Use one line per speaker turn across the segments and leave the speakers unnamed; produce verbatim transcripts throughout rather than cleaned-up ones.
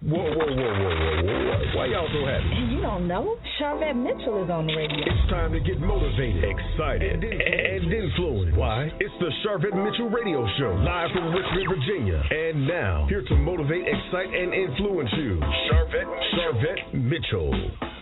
Whoa, whoa, whoa, whoa, whoa, whoa. Why y'all so happy?
You don't know. Charvette Mitchell is on the radio.
It's time to get motivated, excited, and, and influenced. Why? It's the Charvette Mitchell Radio Show, live from Richmond, Virginia. And now, here to motivate, excite, and influence you, Charvette, Charvette Mitchell.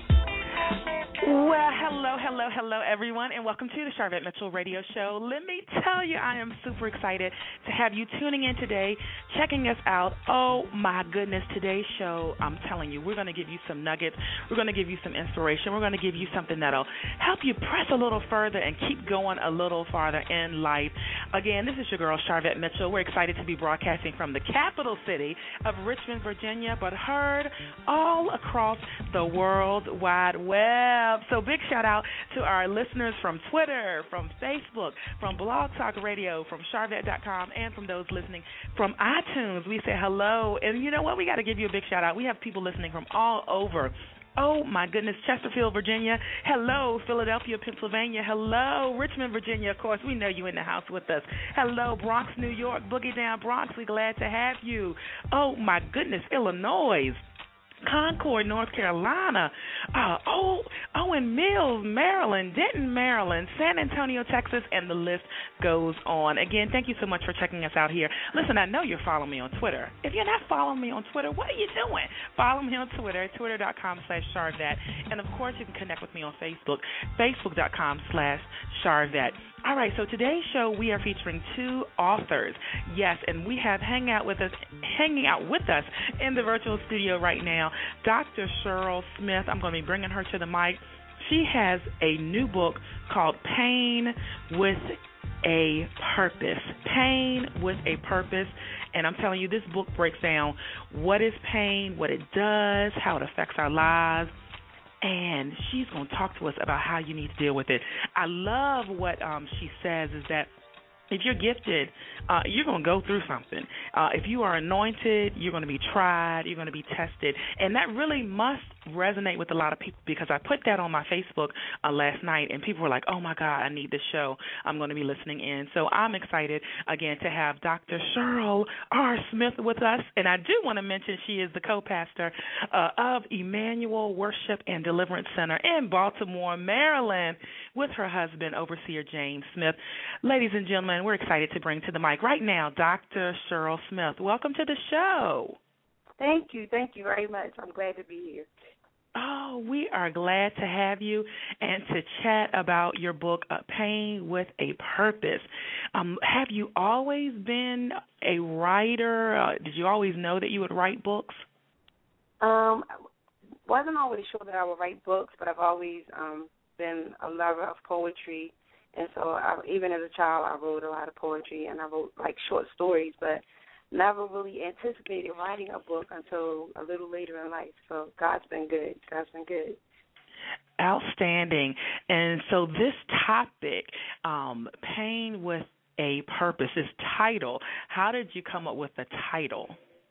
Well, hello, hello, hello, everyone, and welcome to the Charvette Mitchell Radio Show. Let me tell you, I am super excited to have you tuning in today, checking us out. Oh, my goodness, today's show, I'm telling you, we're going to give you some nuggets. We're going to give you some inspiration. We're going to give you something that'll help you press a little further and keep going a little farther in life. Again, this is your girl, Charvette Mitchell. We're excited to be broadcasting from the capital city of Richmond, Virginia, but heard all across the World Wide Web. So big shout out to our listeners from Twitter, from Facebook, from Blog Talk Radio, from Charvette dot com, and from those listening from iTunes. We say hello. And you know what? We got to give you a big shout out. We have people listening from all over. Oh, my goodness, Chesterfield, Virginia. Hello, Philadelphia, Pennsylvania. Hello, Richmond, Virginia. Of course, we know you in the house with us. Hello, Bronx, New York. Boogie Down Bronx. We're glad to have you. Oh, my goodness, Illinois. Concord, North Carolina, uh, oh, Owen Mills, Maryland, Denton, Maryland, San Antonio, Texas, and the list goes on. Again, thank you so much for checking us out here. Listen, I know you're following me on Twitter. If you're not following me on Twitter, what are you doing? Follow me on Twitter, twitter.com slash Charvette. And, of course, you can connect with me on Facebook, facebook.com slash Charvette. All right, so today's show we are featuring two authors. Yes, and we have hang out with us, hanging out with us in the virtual studio right now, Doctor Cheryl Smith. I'm going to be bringing her to the mic. She has a new book called Pain with a Purpose. Pain with a Purpose. And I'm telling you, this book breaks down what is pain, what it does, how it affects our lives. And she's going to talk to us about how you need to deal with it. I love what um, she says is that if you're gifted, uh, you're going to go through something. Uh, if you are anointed, you're going to be tried, you're going to be tested. And that really must resonate with a lot of people because I put that on my Facebook uh, last night, and people were like, oh, my God, I need this show. I'm going to be listening in. So I'm excited, again, to have Doctor Cheryl R. Smith with us. And I do want to mention she is the co-pastor uh, of Emmanuel Worship and Deliverance Center in Baltimore, Maryland, with her husband, Overseer James Smith. Ladies and gentlemen, we're excited to bring to the mic right now Doctor Cheryl Smith. Welcome to the show.
Thank you. Thank you very much. I'm glad to be here.
Oh, we are glad to have you and to chat about your book, uh, Pain with a Purpose. Um, have you always been a writer? Uh, did you always know that you would write books?
Um, wasn't always sure that I would write books, but I've always um, been a lover of poetry. And so I, even as a child, I wrote a lot of poetry, and I wrote, like, short stories, but never really anticipated writing a book until a little later in life. So God's been good. God's been good.
Outstanding. And so this topic, um, Pain with a Purpose, this title, how did you come up with the title?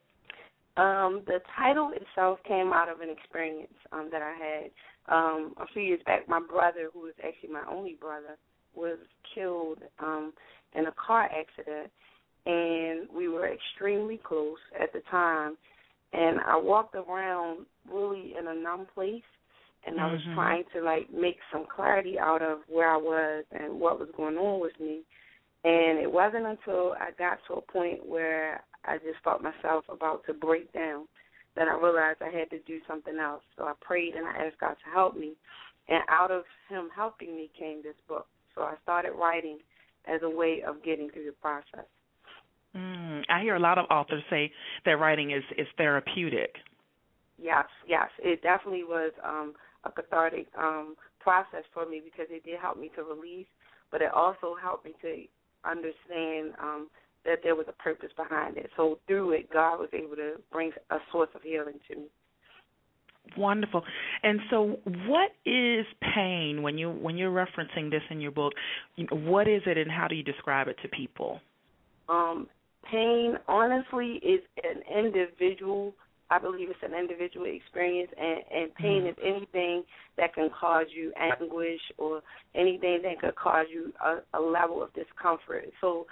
Um, the title itself came out of an experience um, that I had. Um, a few years back, my brother, who was actually my only brother, was killed um, in a car accident, and we were extremely close at the time. And I walked around really in a numb place, and I was mm-hmm. trying to, like, make some clarity out of where I was and what was going on with me. And it wasn't until I got to a point where I just thought myself about to break down that I realized I had to do something else. So I prayed and I asked God to help me. And out of him helping me came this book. So I started writing as a way of getting through the process.
Mm, I hear a lot of authors say that writing is, is therapeutic.
Yes, yes. It definitely was um, a cathartic um, process for me because it did help me to release, but it also helped me to understand um, that there was a purpose behind it. So through it, God was able to bring a source of healing to me.
Wonderful. And so what is pain when, you, when you're referencing this in your book? What is it and how do you describe it to people?
Um, pain, honestly, is an individual, I believe it's an individual experience, and, and pain mm-hmm. is anything that can cause you anguish or anything that could cause you a, a level of discomfort. So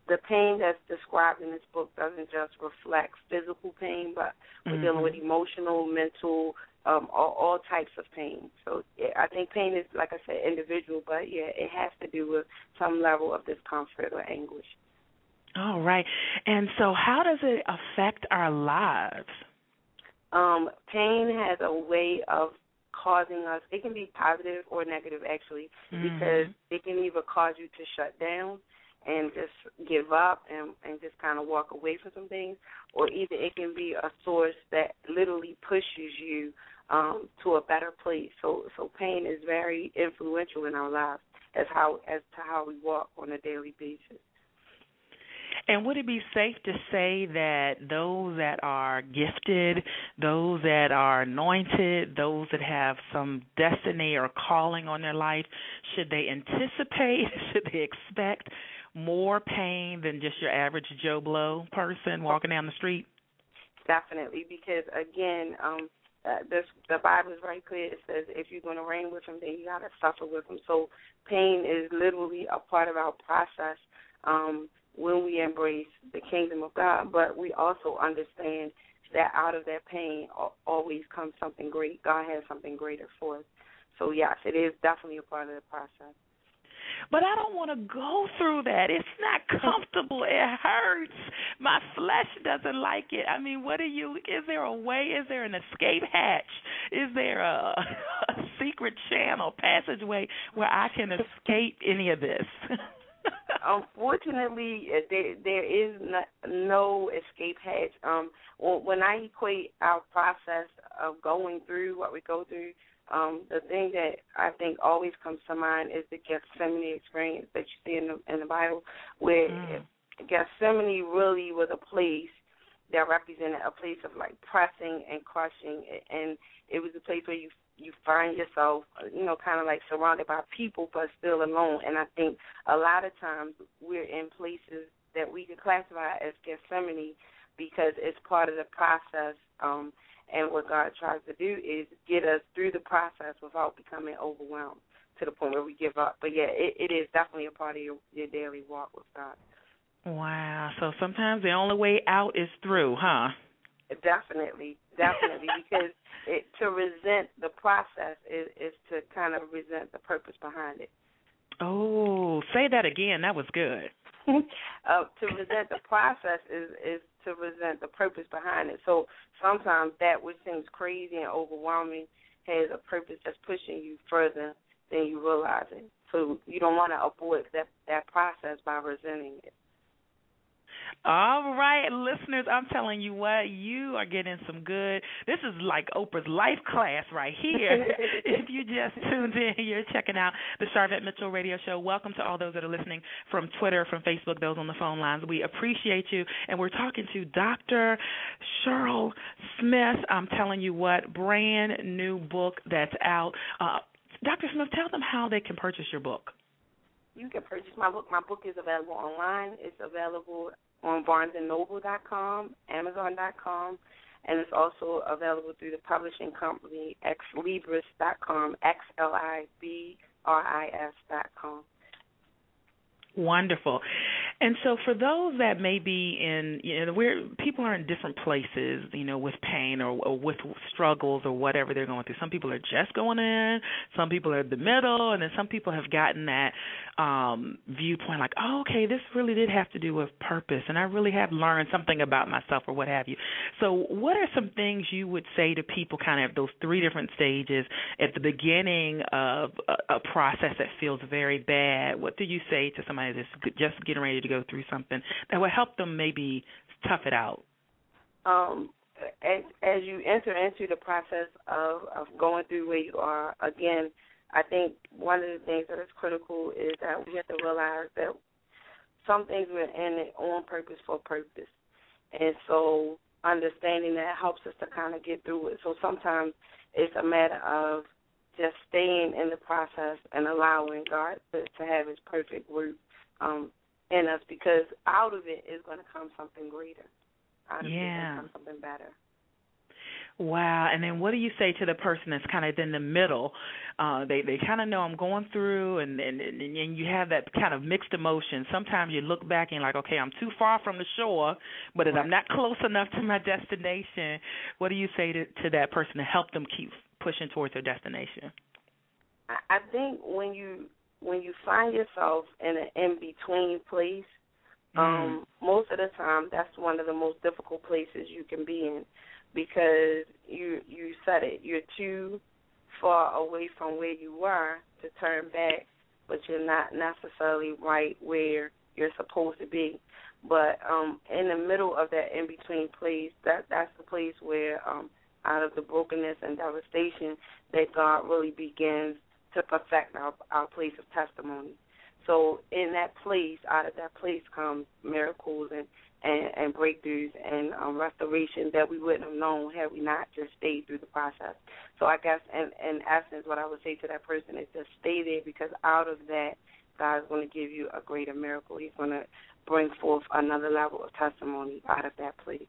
the pain that's described in this book doesn't just reflect physical pain, but we're mm-hmm. dealing with emotional, mental, um, all, all types of pain. So yeah, I think pain is, like I said, individual, but, yeah, it has to do with some level of discomfort or anguish.
All right. And so how does it affect our lives?
Um, pain has a way of causing us, it can be positive or negative, actually, mm-hmm. because it can either cause you to shut down and just give up and, and just kind of walk away from some things, or either it can be a source that literally pushes you um, to a better place. So so pain is very influential in our lives as how as to how we walk on a daily basis.
And would it be safe to say that those that are gifted, those that are anointed, those that have some destiny or calling on their life, should they anticipate, should they expect more pain than just your average Joe Blow person walking down the street?
Definitely, because, again, um, uh, this, the Bible is very clear. It says if you're going to reign with him, then you got to suffer with him. So pain is literally a part of our process. Um when we embrace the kingdom of God, but we also understand that out of that pain always comes something great. God has something greater for us. So, yes, it is definitely a part of the process.
But I don't want to go through that. It's not comfortable. It hurts. My flesh doesn't like it. I mean, what are you, is there a way, is there an escape hatch? Is there a, a secret channel, passageway where I can escape any of this?
Unfortunately, there, there is no, no escape hatch. Um, when I equate our process of going through what we go through, um, the thing that I think always comes to mind is the Gethsemane experience that you see in the, in the Bible, where mm. Gethsemane really was a place that represented a place of, like, pressing and crushing, and it was a place where you you find yourself, you know, kind of like surrounded by people but still alone. And I think a lot of times we're in places that we can classify as Gethsemane because it's part of the process, um, and what God tries to do is get us through the process without becoming overwhelmed to the point where we give up. But, yeah, it, it is definitely a part of your, your daily walk with God.
Wow. So sometimes the only way out is through, huh?
Definitely, definitely, because it, to resent the process is, is to kind of resent the purpose behind it.
Oh, say that again. That was good.
uh, to resent the process is, is to resent the purpose behind it. So sometimes that which seems crazy and overwhelming has a purpose that's pushing you further than you realize it. So you don't want to abort that, that process by resenting it.
All right, listeners, I'm telling you what, you are getting some good. This is like Oprah's life class right here. If you just tuned in, you're checking out the Sharvette Mitchell Radio Show. Welcome to all those that are listening from Twitter, from Facebook, those on the phone lines. We appreciate you, and we're talking to Doctor Cheryl Smith. I'm telling you what, brand new book that's out. Uh, Doctor Smith, tell them how they can purchase your book.
You can purchase my book. My book is available online. It's available on barnes and noble dot com, amazon dot com, and it's also available through the publishing company X Libris dot com, X L I B R I S dot com.
Wonderful. And so for those that may be in, you know, where people are in different places, you know, with pain or, or with struggles or whatever they're going through. Some people are just going in, some people are in the middle, and then some people have gotten that um, viewpoint like, oh, okay, this really did have to do with purpose, and I really have learned something about myself or what have you. So what are some things you would say to people kind of at those three different stages at the beginning of a, a process that feels very bad? What do you say to somebody that's just getting ready to go through something that will help them maybe tough it out?
Um, as, as you enter into the process of, of going through where you are, again, I think one of the things that is critical is that we have to realize that some things we're in it on purpose for purpose. And so understanding that helps us to kind of get through it. So sometimes it's a matter of just staying in the process and allowing God to, to have his perfect work um, in us, because out of it is going to come something greater. Out of
yeah.
it is going to come something better.
Wow. And then what do you say to the person that's kind of in the middle? Uh, they they kind of know I'm going through, and, and, and you have that kind of mixed emotion. Sometimes you look back and you're like, okay, I'm too far from the shore, but I'm not close enough to my destination. What do you say to, to that person to help them keep pushing towards their destination?
I think when you when you find yourself in an in-between place, mm. um, most of the time that's one of the most difficult places you can be in, because you you said it, you're too far away from where you were to turn back, but you're not necessarily right where you're supposed to be. But um, in the middle of that in-between place, that that's the place where um, out of the brokenness and devastation that God really begins to perfect our, our place of testimony. So in that place, out of that place comes miracles and, and, and breakthroughs and um, restoration that we wouldn't have known had we not just stayed through the process. So I guess in, in essence what I would say to that person is just stay there, because out of that, God's going to give you a greater miracle. He's going to bring forth another level of testimony out of that place.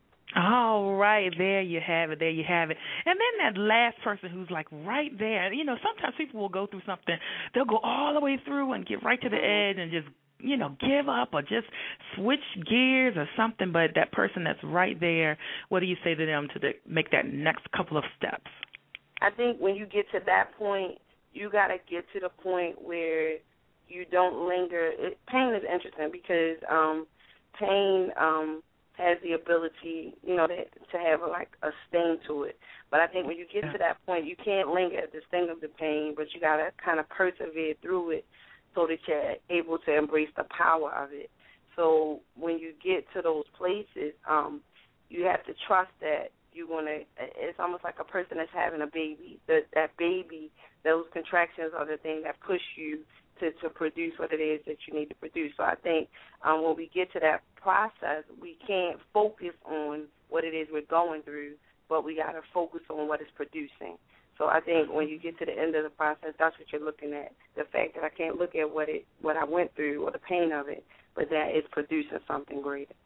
All right, there you have it, there you have it. And then that last person who's like right there, you know, sometimes people will go through something, they'll go all the way through and get right to the edge and just, you know, give up or just switch gears or something, but that person that's right there, what do you say to them to the, make that next couple of steps?
I think when you get to that point, you got to get to the point where you don't linger. It, pain is interesting because um, pain um, – has the ability, you know, to, to have a, like a sting to it. But I think when you get to that point, you can't linger at the sting of the pain, but you got to kind of persevere through it so that you're able to embrace the power of it. So when you get to those places, um, you have to trust that you're going to, it's almost like a person that's having a baby. That, that baby, those contractions are the thing that push you to, to produce what it is that you need to produce. So I think um, when we get to that process, we can't focus on what it is we're going through, but we got to focus on what it's producing. So I think when you get to the end of the process, that's what you're looking at, the fact that I can't look at what it what I went through or the pain of it, but that it's producing something greater.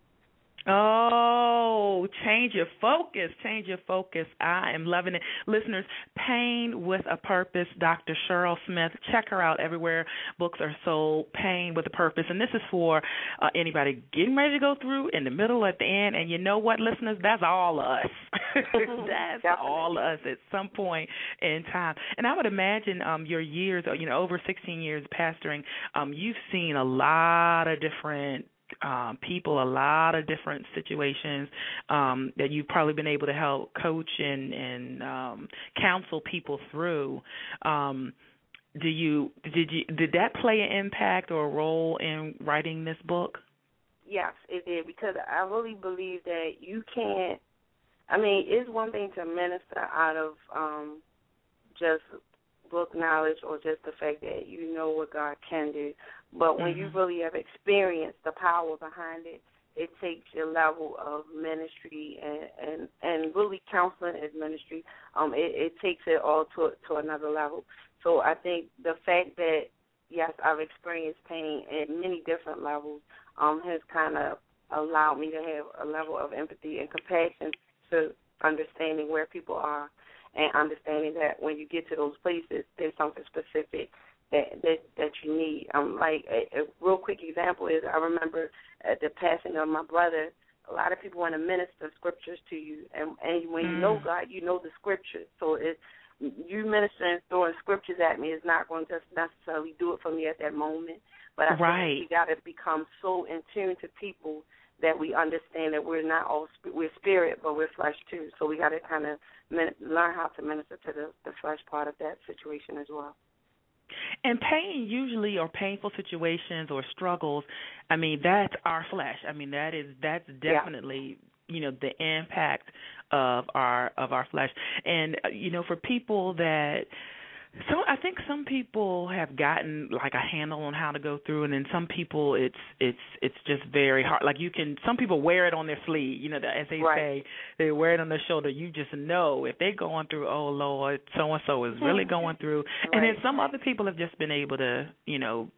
Oh, change your focus, change your focus. I am loving it. Listeners, Pain with a Purpose, Doctor Cheryl Smith. Check her out everywhere books are sold, Pain with a Purpose. And this is for uh, anybody getting ready to go through, in the middle, at the end. And you know what, listeners? That's all of us. That's all of us at some point in time. And I would imagine um, your years, you know, over sixteen years pastoring, um, you've seen a lot of different Um, people, a lot of different situations um, that you've probably been able to help coach and, and um, counsel people through. Um, do you did you did that play an impact or a role in writing this book?
Yes, it did, because I really believe that you can't. I mean, it's one thing to minister out of um, just book knowledge or just the fact that you know what God can do. But when mm-hmm. you really have experienced the power behind it, it takes your level of ministry and, and, and really counseling is ministry. Um, it, it takes it all to to another level. So I think the fact that, yes, I've experienced pain at many different levels um, has kind of allowed me to have a level of empathy and compassion to understanding where people are and understanding that when you get to those places, there's something specific that that, that you need. Um, like a, a real quick example is I remember at the passing of my brother, a lot of people want to minister scriptures to you, and, and when mm. you know God, you know the scriptures. So it, you ministering throwing scriptures at me is not going to just necessarily do it for me at that moment. But I
right.
think we got to become so in tune to people that we understand that we're not all we're spirit, but we're flesh too. So we got to kind of learn how to minister to the, the flesh part of that situation as well.
And pain usually, or painful situations or struggles, I mean, that's our flesh. I mean, that is that's definitely, yeah. you know, the impact of our of our flesh. And, you know, for people that, so I think some people have gotten like a handle on how to go through, and then some people it's it's it's just very hard. Like you can, some people wear it on their sleeve, you know, as they
right.
say, they wear it on their shoulder. You just know if they're going through, oh Lord, so and so is really going through. Right. And then some other people have just been able to, you know,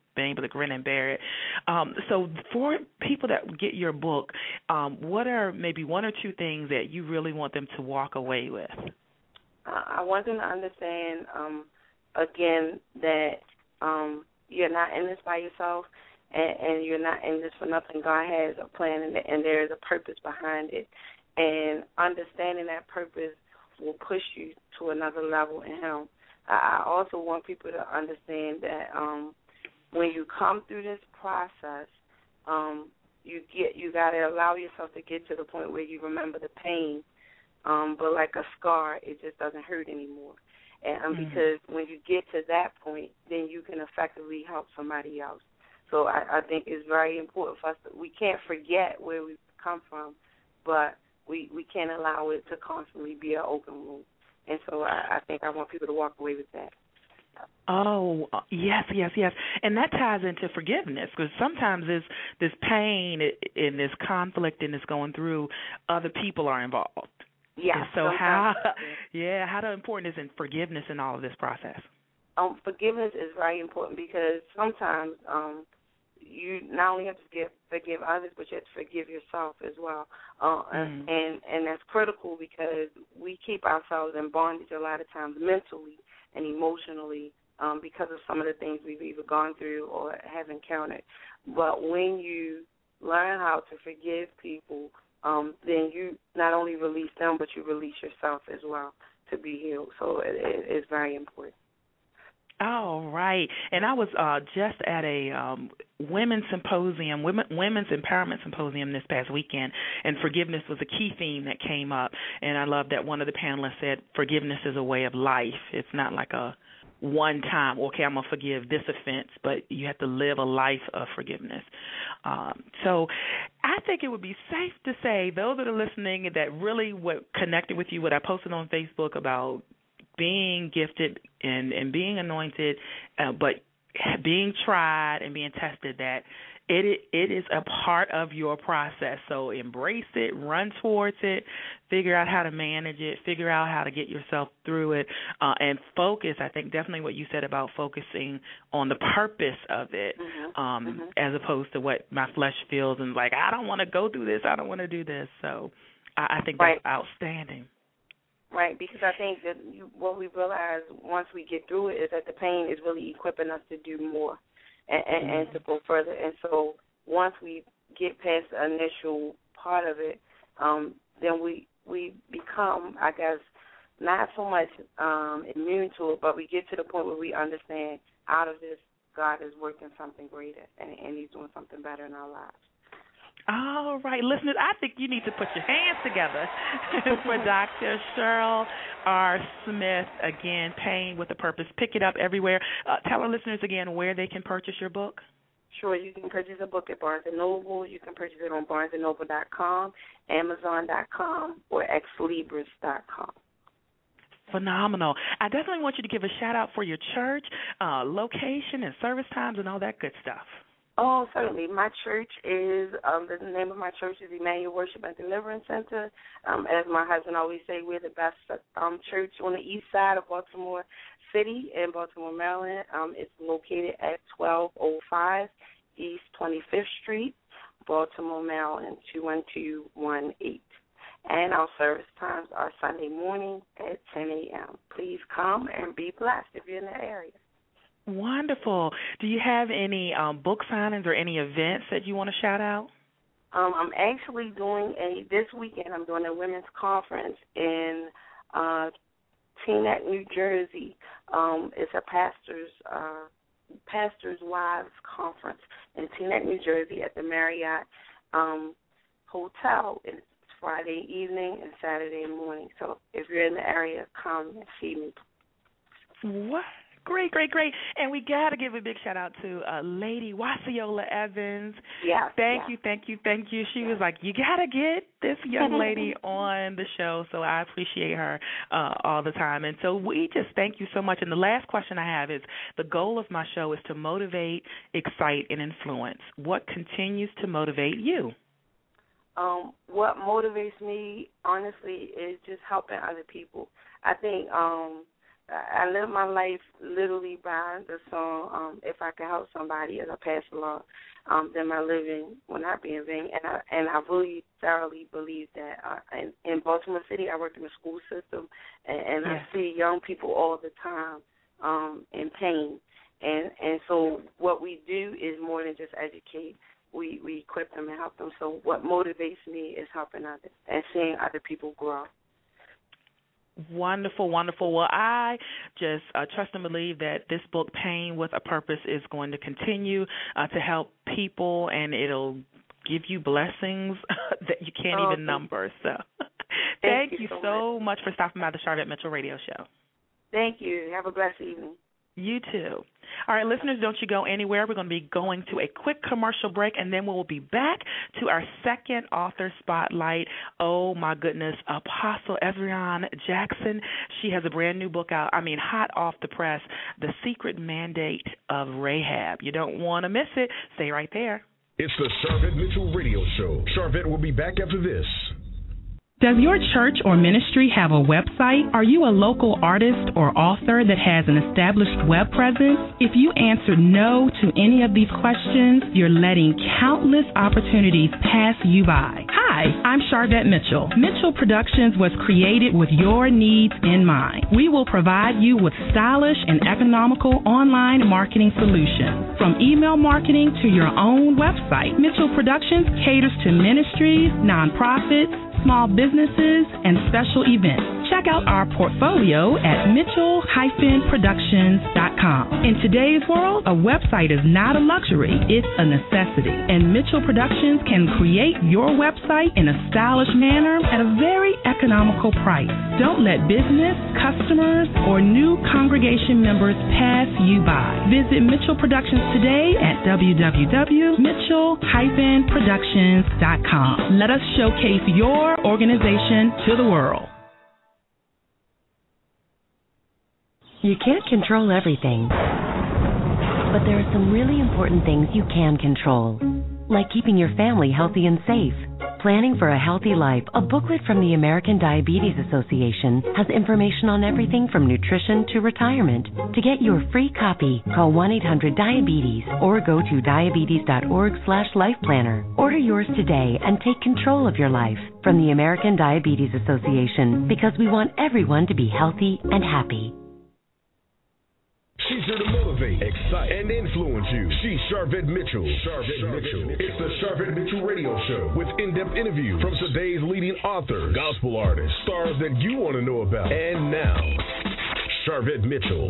been able to grin and bear it. Um, so for people that get your book, um, what are maybe one or two things that you really want them to walk away with?
Uh, I want them to understand, um, again, that um, you're not in this by yourself, and, and you're not in this for nothing. God has a plan, and, and there is a purpose behind it. And understanding that purpose will push you to another level in Him. I also want people to understand that um, when you come through this process, um, you get you got to allow yourself to get to the point where you remember the pain, um, but like a scar, it just doesn't hurt anymore. And um, mm-hmm. because when you get to that point, then you can effectively help somebody else. So I, I think it's very important for us to, we can't forget where we've come from, but we, we can't allow it to constantly be an open wound. And so I, I think I want people to walk away with that.
Oh, yes, yes, yes. And that ties into forgiveness, because sometimes this, this pain and this conflict and this going through, other people are involved.
Yeah.
And so how, yeah, how important is in forgiveness in all of this process?
Um, forgiveness is very important because sometimes um, you not only have to forgive, forgive others, but you have to forgive yourself as well. Uh, mm. and, and that's critical because we keep ourselves in bondage a lot of times mentally and emotionally um, because of some of the things we've either gone through or have encountered. But when you learn how to forgive people, um, then you not only release them, but you release yourself as well to be healed. So it, it, it's very important.
Oh, right. And I was uh, just at a um, women's symposium, women, women's empowerment symposium this past weekend, and forgiveness was a key theme that came up. And I love that one of the panelists said forgiveness is a way of life. It's not like a one time, okay, I'm going to forgive this offense, but you have to live a life of forgiveness. Um, so I think it would be safe to say those that are listening that really what connected with you, what I posted on Facebook about being gifted and, and being anointed, uh, but being tried and being tested, that it it is a part of your process. So embrace it, run towards it, figure out how to manage it, figure out how to get yourself through it, uh, and focus. I think definitely what you said about focusing on the purpose of it,
mm-hmm.
Um,
mm-hmm.
as opposed to what my flesh feels and like, I don't want to go through this, I don't want to do this. So I, I think that's
right.
outstanding.
Right, because I think that you, what we realize once we get through it is that the pain is really equipping us to do more and, and, mm-hmm. and to go further. And so once we get past the initial part of it, um, then we we become, I guess, not so much um, immune to it, but we get to the point where we understand out of this, God is working something greater, and, and He's doing something better in our lives.
All right, listeners, I think you need to put your hands together for Doctor Cheryl R. Smith. Again, Pain with a Purpose. Pick it up everywhere. Uh, tell our listeners again where they can purchase your book.
Sure, you can purchase a book at Barnes and Noble. You can purchase it on barnes and noble dot com, amazon dot com, or ex libris dot com.
Phenomenal. I definitely want you to give a shout-out for your church, uh, location and service times and all that good stuff.
Oh, certainly. My church is, um, the name of my church is Emmanuel Worship and Deliverance Center. Um, as my husband always say, we're the best um, church on the east side of Baltimore City in Baltimore, Maryland. Um, it's located at twelve oh five East twenty-fifth Street, Baltimore, Maryland, two one two one eight. And our service times are Sunday morning at ten a.m. Please come and be blessed if you're in the area.
Wonderful. Do you have any um, book signings or any events that you want to shout out?
Um, I'm actually doing a, this weekend I'm doing a women's conference in uh, Teaneck, New Jersey. Um, it's a pastor's, uh, pastor's wives conference in Teaneck, New Jersey at the Marriott um, Hotel. It's Friday evening and Saturday morning. So if you're in the area, come and see me.
What? Great, great, great. And we got to give a big shout-out to uh, Lady Wasiola Evans.
Yes.
Thank
yes.
you, thank you, thank you. She
yes.
was like, you got to get this young lady on the show, so I appreciate her uh, all the time. And so we just thank you so much. And the last question I have is, the goal of my show is to motivate, excite, and influence. What continues to motivate you?
Um, what motivates me, honestly, is just helping other people. I think um, I live my life literally by the song, um, if I can help somebody as I pass along, um, then my living will not be in vain. And I, and I really thoroughly believe that. Uh, in, in Baltimore City, I work in the school system, and, and
yes.
I see young people all the time um, in pain. And, and so what we do is more than just educate. We, we equip them and help them. So what motivates me is helping others and seeing other people grow.
Wonderful, wonderful. Well, I just uh, trust and believe that this book, Pain with a Purpose, is going to continue uh, to help people, and it'll give you blessings that you can't oh, even number. So thank, thank you, you so, so much. much for stopping by the Sharvette Mitchell Radio Show.
Thank you. Have a blessed evening.
You too. All right, listeners, don't you go anywhere. We're going to be going to a quick commercial break, and then we'll be back to our second author spotlight. Oh, my goodness, Apostle Ezrian Jackson. She has a brand-new book out, I mean, hot off the press, The Secret Mandate of Rahab. You don't want to miss it. Stay right there.
It's the Sharvette Mitchell Radio Show. Sharvette will be back after this.
Does your church or ministry have a website? Are you a local artist or author that has an established web presence? If you answered no to any of these questions, you're letting countless opportunities pass you by. Hi, I'm Sharvette Mitchell. Mitchell Productions was created with your needs in mind. We will provide you with stylish and economical online marketing solutions. From email marketing to your own website, Mitchell Productions caters to ministries, nonprofits, small businesses, and special events. Check out our portfolio at mitchell dash productions dot com. In today's world, a website is not a luxury, it's a necessity. And Mitchell Productions can create your website in a stylish manner at a very economical price. Don't let business, customers, or new congregation members pass you by. Visit Mitchell Productions today at w w w dot mitchell dash productions dot com. Let us showcase your organization to the world.
You can't control everything, but there are some really important things you can control, like keeping your family healthy and safe. Planning for a Healthy Life, a booklet from the American Diabetes Association, has information on everything from nutrition to retirement. To get your free copy, call one eight hundred diabetes or go to diabetes dot org slash life planner. Order yours today and take control of your life from the American Diabetes Association, because we want everyone to be healthy and happy.
She's here to motivate, excite, and influence you. She's Sharvette Mitchell. Sharvette Mitchell. It's the Sharvette Mitchell Radio Show with in-depth interviews from today's leading authors, gospel artists, stars that you want to know about. And now, Sharvette Mitchell.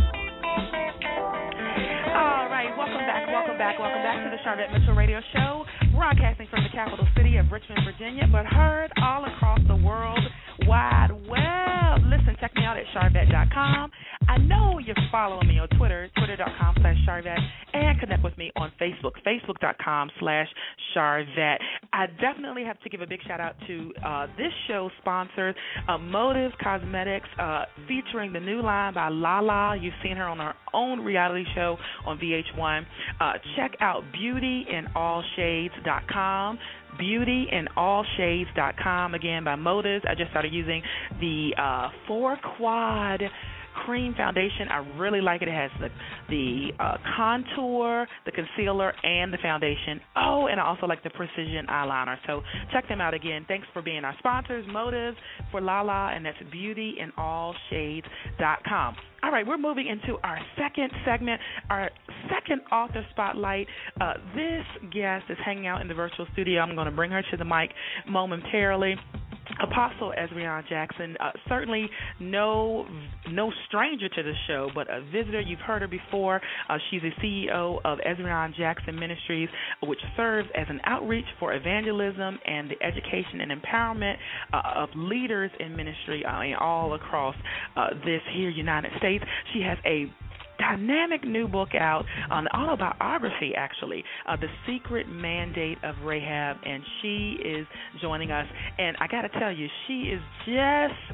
All right, welcome back, welcome back, welcome back to the Sharvette Mitchell Radio Show, broadcasting from the capital city of Richmond, Virginia, but heard all across the world wide web. Listen, check me out at Sharvette dot com. I know you're following me on Twitter, twitter dot com slash Sharvette, and connect with me on Facebook, facebook dot com slash Sharvette. I definitely have to give a big shout out to uh, this show's sponsors, uh, Motive Cosmetics, uh, featuring the new line by Lala. You've seen her on her own reality show on V H one. Uh, check out beauty in all shades dot com. beauty in all shades dot com, again, by Motives. I just started using the uh, four quad cream foundation. I really like it. It has the the uh, contour, the concealer, and the foundation. Oh, and I also like the precision eyeliner. So check them out again. Thanks for being our sponsors, Motives for Lala, and that's beauty in all shades dot com. All right, we're moving into our second segment, our second author spotlight. Uh, this guest is hanging out in the virtual studio. I'm going to bring her to the mic momentarily. Apostle Ezrian Jackson, uh, certainly no no stranger to the show, but a visitor. You've heard her before. Uh, she's the C E O of Ezrian Jackson Ministries, which serves as an outreach for evangelism and the education and empowerment uh, of leaders in ministry uh, all across uh, this here United States. She has a dynamic new book out on autobiography, actually, uh, The Secret Mandate of Rahab, and she is joining us. And I got to tell you, she is just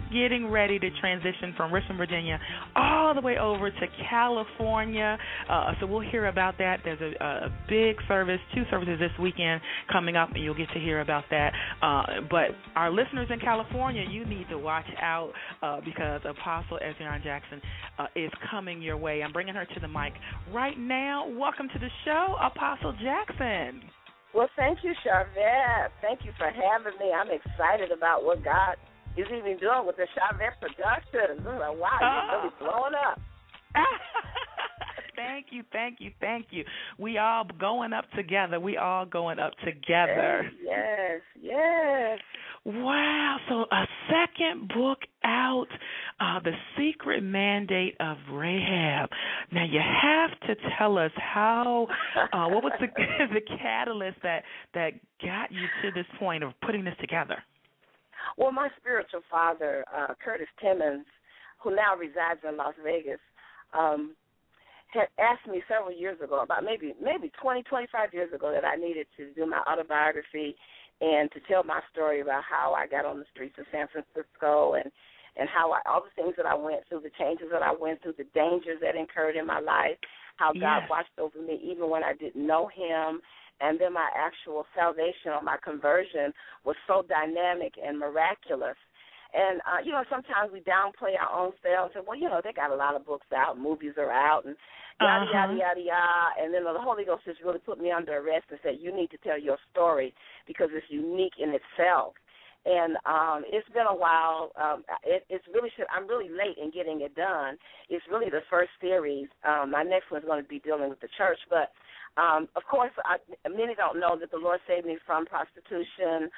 getting ready to transition from Richmond, Virginia, all the way over to California. Uh, so we'll hear about that. There's a, a big service, two services this weekend coming up, and you'll get to hear about that. Uh, but our listeners in California, you need to watch out uh, because Apostle Ezion Jackson uh, is coming your way. I'm bringing her to the mic right now. Welcome to the show, Apostle Jackson.
Well, thank you, Charvette. Thank you for having me. I'm excited about what God is even doing with the Charvette Productions. Wow,
oh.
you're really blowing up.
Thank you, thank you, thank you. We all going up together. We all going up together.
Yes, yes.
Wow. So a second book out, uh, The Secret Mandate of Rahab. Now you have to tell us how, uh, what was the, the catalyst that, that got you to this point of putting this together?
Well, my spiritual father, uh, Curtis Timmons, who now resides in Las Vegas, um, had asked me several years ago, about maybe maybe twenty, twenty-five years ago, that I needed to do my autobiography and to tell my story about how I got on the streets of San Francisco and, and how I, all the things that I went through, the changes that I went through, the dangers that incurred in my life, how
yes.
God watched over me even when I didn't know him, and then my actual salvation or my conversion was so dynamic and miraculous. And, uh, you know, sometimes we downplay our own selves and, well, you know, they got a lot of books out, movies are out, and yada,
uh-huh.
yada, yada, yada. And then the Holy Ghost just really put me under arrest and said, you need to tell your story because it's unique in itself. And um, it's been a while. Um, it, it's really should, I'm really late in getting it done. It's really the first series. Um, my next one is going to be dealing with the church. But, um, of course, I, many don't know that the Lord saved me from prostitution,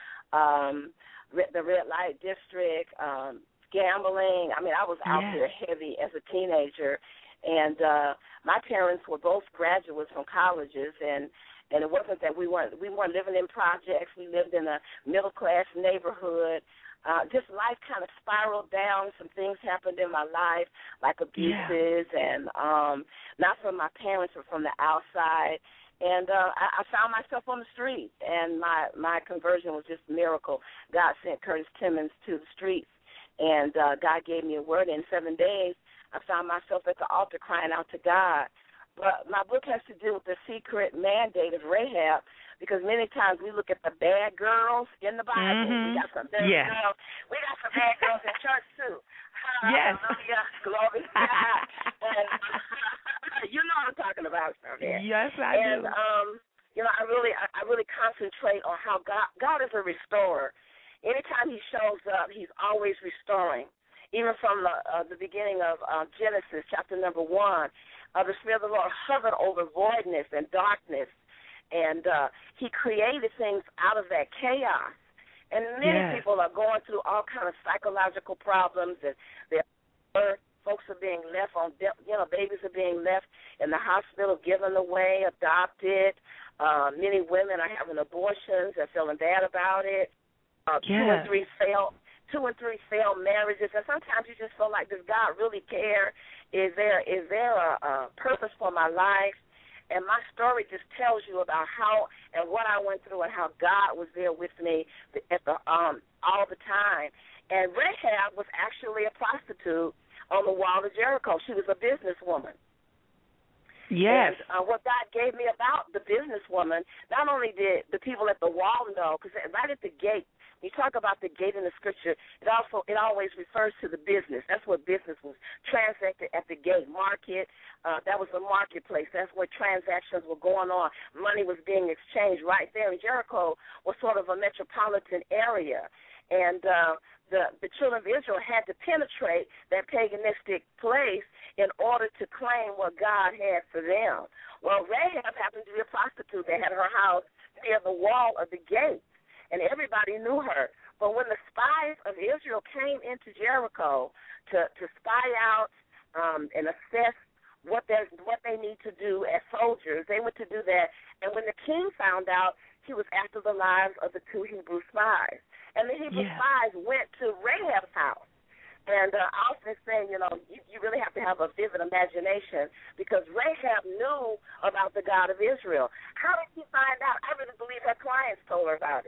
um the red light district, um, gambling. I mean, I was out
yes.
there heavy as a teenager, and uh, my parents were both graduates from colleges, and, and it wasn't that we weren't we weren't living in projects. We lived in a middle class neighborhood. Uh, just life kind of spiraled down. Some things happened in my life, like abuses,
yeah.
and um, not from my parents, but from the outside. And uh, I, I found myself on the street, and my, my conversion was just a miracle. God sent Curtis Timmons to the streets, and uh, God gave me a word. In seven days, I found myself at the altar crying out to God. But my book has to do with the secret mandate of Rahab, because many times we look at the bad girls in the Bible.
Mm-hmm.
We got some bad
yes.
girls. We got some bad girls in church, too.
Yes.
Hallelujah. Glory to God. And, you know what I'm talking about, man.
Yes, I
and,
do.
And, um, you know, I really I, I really concentrate on how God, God is a restorer. Anytime he shows up, he's always restoring. Even from the, uh, the beginning of uh, Genesis, chapter number one, uh, the Spirit of the Lord hovered over voidness and darkness, and uh, he created things out of that chaos. And many
yes.
people are going through all kinds of psychological problems, and they're, folks are being left on, you know, babies are being left in the hospital, given away, adopted. Uh, many women are having abortions and feeling bad about it. Uh,
yes.
Two and three failed. Two and three failed marriages, and sometimes you just feel like, does God really care? Is there is there a, a purpose for my life? And my story just tells you about how and what I went through and how God was there with me at the um all the time. And Rahab was actually a prostitute on the wall of Jericho. She was a businesswoman.
Yes.
And uh, what God gave me about the businesswoman, not only did the people at the wall know, because right at the gate, you talk about the gate in the scripture, it also it always refers to the business. That's what business was, transacted at the gate, market. Uh, that was the marketplace. That's where transactions were going on. Money was being exchanged right there. And Jericho was sort of a metropolitan area. And uh, the, the children of Israel had to penetrate that paganistic place in order to claim what God had for them. Well, Rahab happened to be a prostitute that had her house near the wall of the gate, and everybody knew her. But when the spies of Israel came into Jericho to, to spy out um, and assess what they what they need to do as soldiers, they went to do that. And when the king found out, he was after the lives of the two Hebrew spies. And the Hebrew
yeah.
spies went to Rahab's house. And uh, I often say, you know, you, you really have to have a vivid imagination, because Rahab knew about the God of Israel. How did she find out? I really believe her clients told her about it.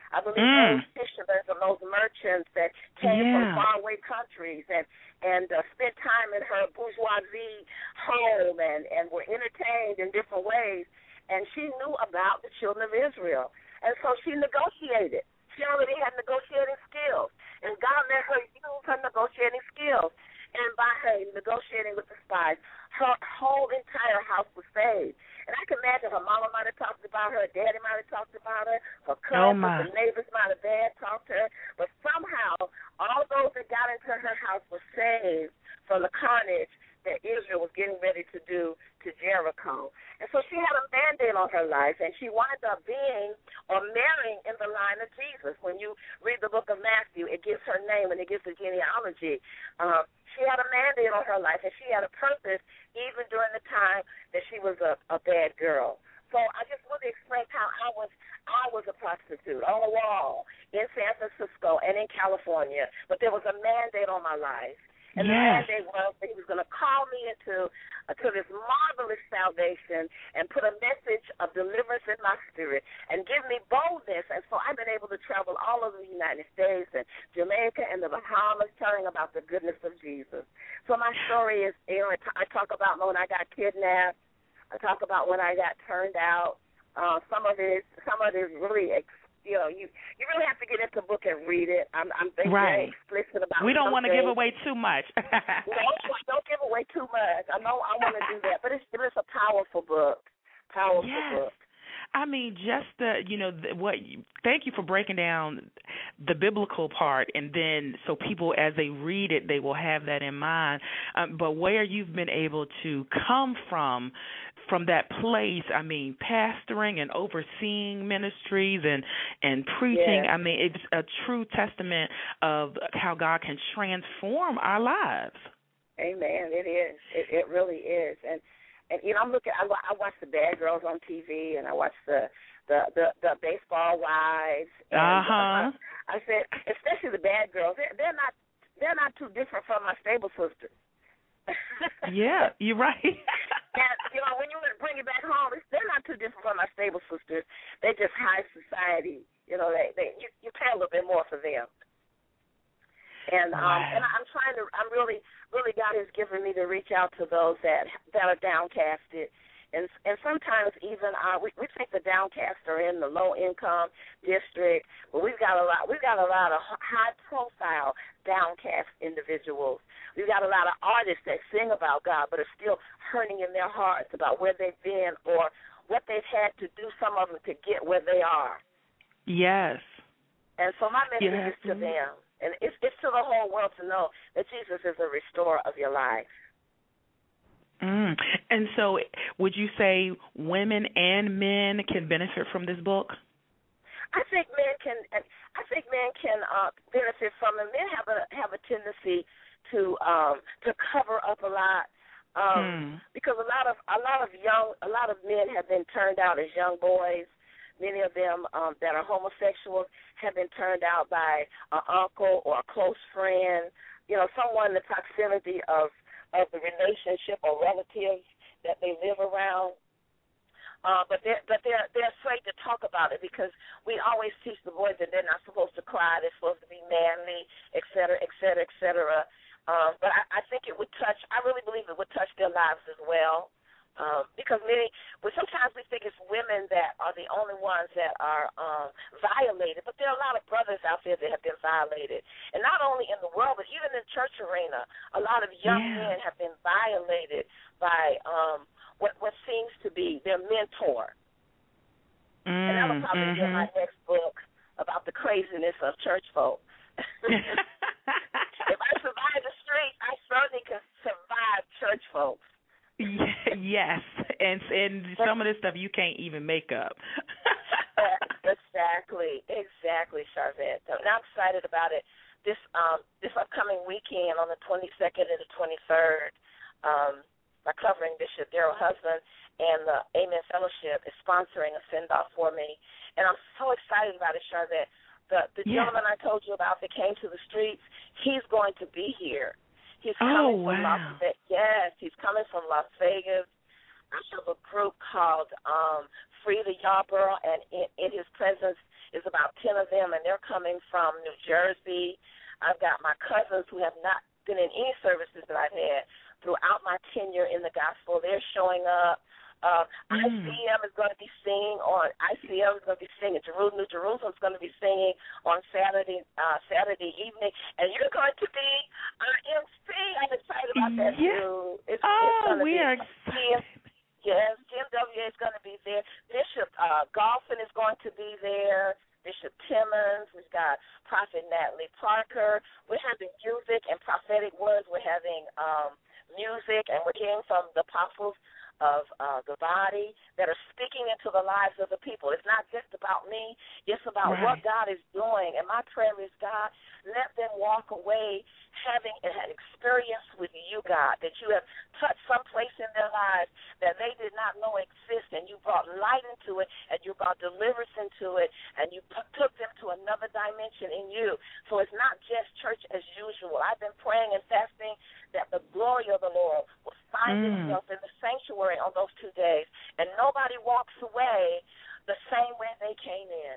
I believe
Mm.
those fishermen and those merchants that came
Yeah.
from faraway countries and and uh, spent time in her bourgeoisie home and, and were entertained in different ways. And she knew about the children of Israel. And so she negotiated. She already had negotiating skills. And God let her use her negotiating skills. And by her negotiating with the spies, her whole entire house was saved. And I can imagine her mama might have talked about her, her daddy might have talked about her, her cousins,
my.
the neighbors might have bad talked to her. But somehow, all those that got into her house were saved from the carnage that Israel was getting ready to do to Jericho. And so she had a mandate on her life, and she wound up being or marrying in the line of Jesus. When you read the book of Matthew, it gives her name and it gives the genealogy. Um, she had a mandate on her life, and she had a purpose even during the time that she was a, a bad girl. So I just want to explain how I was I was a prostitute on a wall in San Francisco and in California, but there was a mandate on my life. And
yes.
the mandate was that he was going to call me into uh, to this marvelous salvation and put a message of deliverance in my spirit and give me boldness. And so I've been able to travel all over the United States and Jamaica and the Bahamas telling about the goodness of Jesus. So my story is, you know, I talk about when I got kidnapped. I talk about when I got turned out. Uh, some of it, some of it is really, ex- you know, you you really have to get into the book and read it. I'm, I'm being
right.
very explicit about.
We don't want to give
things.
away too much.
no, don't give away too much. I know I want to do that, but it's it's a powerful book. Powerful
yes.
book.
I mean, just the, you know, the, what. You, thank you for breaking down the biblical part, and then so people, as they read it, they will have that in mind. Um, but where you've been able to come from, from that place, I mean, pastoring and overseeing ministries and and preaching.
Yeah.
I mean, it's a true testament of how God can transform our lives.
Amen. It is. It, it really is. And. And, you know, I'm looking, I, I watch the Bad Girls on T V, and I watch the the, the, the Baseball Wives. And
uh-huh.
I, I said, especially the Bad Girls, they're, they're not they're not too different from my stable sisters.
yeah, you're right.
And, you know, when you bring it back home, they're not too different from my stable sisters. They're just high society. You know, they, they you, you pay a little bit more for them. And um,
wow.
and I'm trying to, I'm really, really, God has given me to reach out to those that that are downcasted. And and sometimes even uh, we we think the downcast are in the low income district, but we've got a lot we've got a lot of high profile downcast individuals. We've got a lot of artists that sing about God, but are still hurting in their hearts about where they've been or what they've had to do. Some of them to get where they are.
Yes.
And so my message
yes.
is to them. And it's, it's to the whole world to know that Jesus is a restorer of your life.
Mm. And so would you say women and men can benefit from this book?
I think men can I think men can uh, benefit from it. Men have a have a tendency to um, to cover up a lot. Um,
hmm.
because a lot of a lot of young a lot of men have been turned out as young boys. Many of them um, that are homosexuals have been turned out by an uncle or a close friend, you know, someone in the proximity of, of the relationship or relatives that they live around. Uh, but they're, but they're, they're afraid to talk about it because we always teach the boys that they're not supposed to cry, they're supposed to be manly, et cetera, et cetera, et cetera. Um, but I, I think it would touch, I really believe it would touch their lives as well. Um, because many, well, sometimes we think it's women that are the only ones that are um, violated, but there are a lot of brothers out there that have been violated. And not only in the world, but even in the church arena, a lot of young
yeah.
men have been violated by um, what, what seems to be their mentor.
Mm,
and that will probably
mm-hmm.
be in my next book about the craziness of church folk. If I survive the street, I certainly can survive church folks.
Yes, and and some of this stuff you can't even make up.
Exactly, exactly, Charvette. So now I'm excited about it. This um this upcoming weekend on the twenty-second and the twenty-third, um, my covering Bishop Daryl Husband and the Amen Fellowship is sponsoring a send-off for me, and I'm so excited about it, Charvette. The the yeah. gentleman I told you about that came to the streets, he's going to be here. He's coming
oh,
from
wow.
Las Vegas. Yes, he's coming from Las Vegas. I have a group called um, Free the Yarborough, and in, in his presence, It's about ten of them, and they're coming from New Jersey. I've got my cousins who have not been in any services that I've had throughout my tenure in the gospel. They're showing up. Uh, mm. I C M is going to be singing on, I C M is going to be singing, Jerusalem, New Jerusalem is going to be singing on Saturday uh, Saturday evening, and you're going to be our M C. I'm excited about that,
yeah.
too. It's,
oh,
it's gonna
we
be,
are excited.
Yes, Jim W A is going to be there. Bishop uh, Golphin is going to be there. Bishop Timmons. We've got Prophet Natalie Parker. We're having music and prophetic words. We're having um, music, and we're hearing from the apostles of uh, the body that are speaking into the lives of the people. It's not just about me. It's about right. what God is doing. And my prayer is, God, let them walk away having an experience with you, God, that you have touched some place in their lives that they did not know exist, and you brought light into it, and you brought deliverance into it, and you p- took them to another dimension in you. So it's not just church as usual. I've been praying and fasting that the glory of the Lord will find mm. itself in the sanctuary on those two days, and nobody walks away the same way they came in.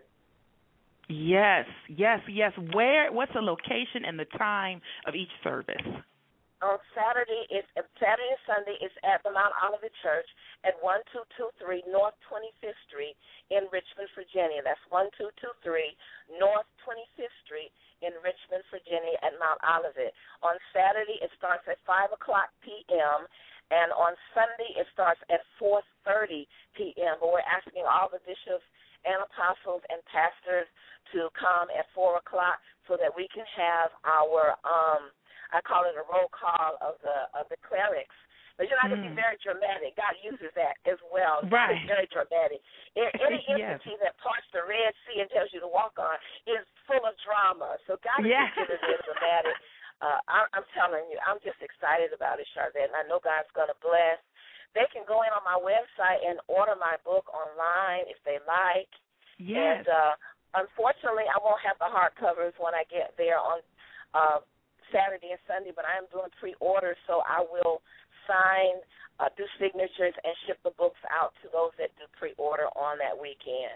Yes, yes, yes. Where? What's the location and the time of each service?
On Saturday, it's Saturday and Sunday. It's at the Mount Olivet Church at one two two three North twenty-fifth Street in Richmond, Virginia. That's one two two three North twenty-fifth Street in Richmond, Virginia at Mount Olivet. On Saturday, it starts at five o'clock p.m., and on Sunday, it starts at four thirty p.m., but we're asking all the bishops and apostles and pastors to come at four o'clock so that we can have our, um, I call it a roll call of the of the clerics. But you're not going to be very dramatic. God uses that as well.
Right.
It's very dramatic. Any
yes.
entity that parts the Red Sea and tells you to walk on is full of drama. So God is
yeah.
giving it dramatic. Uh, I, I'm telling you, I'm just excited about it, Charvette, and I know God's going to bless. They can go in on my website and order my book online if they like.
Yes.
And uh, unfortunately, I won't have the hardcovers when I get there on uh, Saturday and Sunday, but I am doing pre-orders, so I will sign, uh, do signatures, and ship the books out to those that do pre-order on that weekend.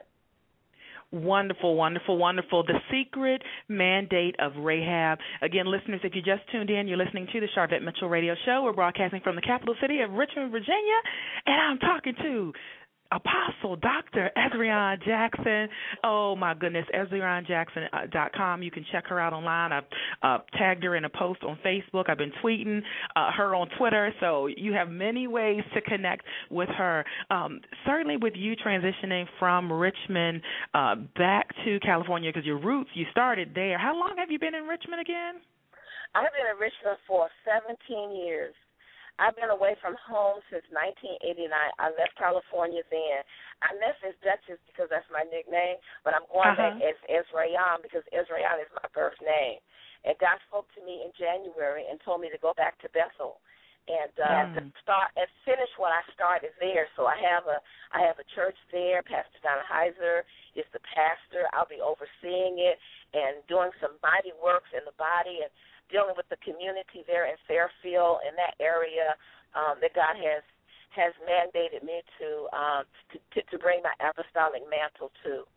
Wonderful, wonderful, wonderful. The Secret Mandate of Rahab. Again, listeners, if you just tuned in, you're listening to the Charvette Mitchell Radio Show. We're broadcasting from the capital city of Richmond, Virginia, and I'm talking to Apostle Doctor Ezrian Jackson. Oh, my goodness, Ezrian Jackson dot com. You can check her out online. I've uh, tagged her in a post on Facebook. I've been tweeting uh, her on Twitter. So you have many ways to connect with her. Um, certainly with you transitioning from Richmond uh, back to California, because your roots, you started there. How long have you been in Richmond again?
I've been in Richmond for seventeen years. I've been away from home since nineteen eighty-nine. I left California then. I left as Duchess because that's my nickname, but I'm going uh-huh. back as Ezrian because Ezrian is my birth name. And God spoke to me in January and told me to go back to Bethel and uh, mm. to start and finish what I started there. So I have a I have a church there. Pastor Donna Heiser is the pastor. I'll be overseeing it and doing some mighty works in the body and dealing with the community there in Fairfield, in that area um, that God has has mandated me to, um, to, to to bring my apostolic mantle to.